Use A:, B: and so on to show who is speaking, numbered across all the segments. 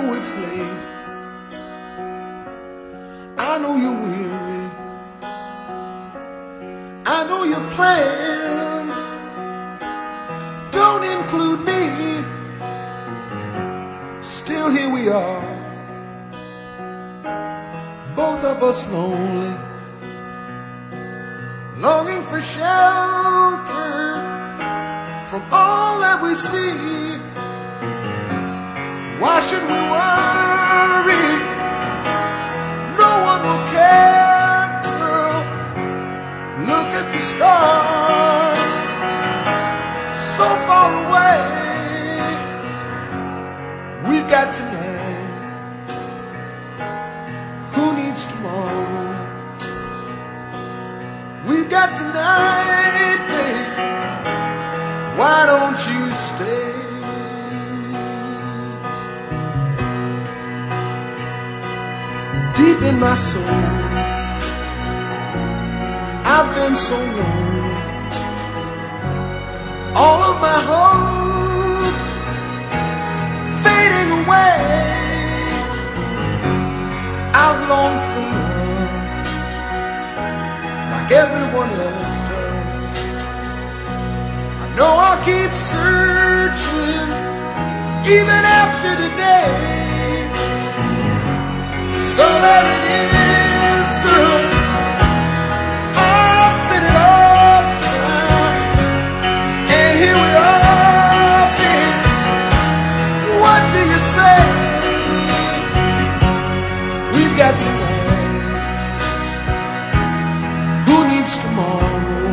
A: know it's late, I know you're weary, I know your plans don't include me. Still here we are, both of us lonely, longing for shelter from all that we see. Why should we worry? No one will care, girl. Look at the stars, so far away. We've got tonight, who needs tomorrow? We've got tonight, babe, why don't you stay? Deep in my soul, I've been so lonely. All of my hopes fading away. I've longed for love like everyone else does. I know I'll keep searching even after today. So there it is, girl, I've said it all down, and here we are, babe. What do you say? We've got tonight, who needs tomorrow?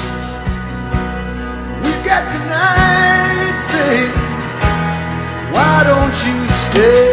A: We've got tonight, babe, why don't you stay?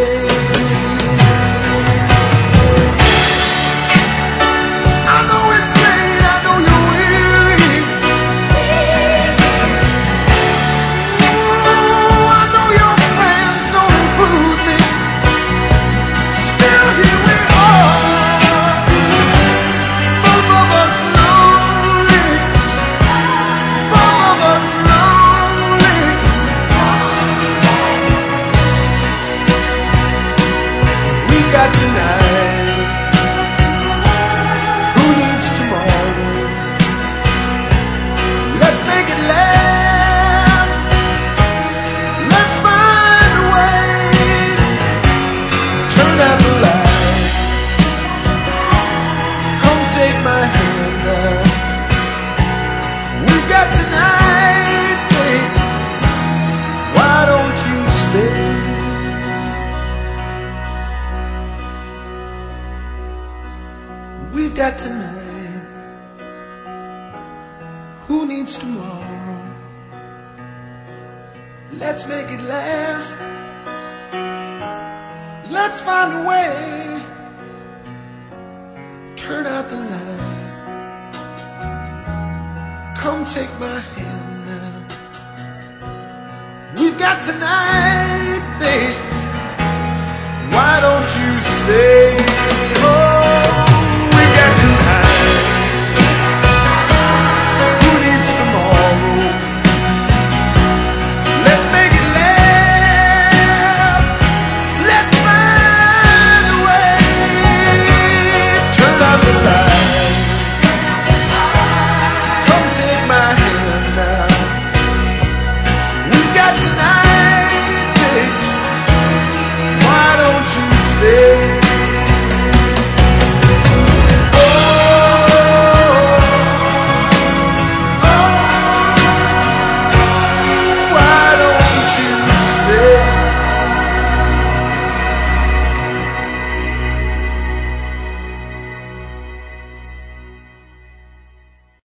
A: We've got tonight, who needs tomorrow? Let's make it last. Let's find a way. Turn out the light. Come take my hand now. We've got tonight, babe. Why don't you stay?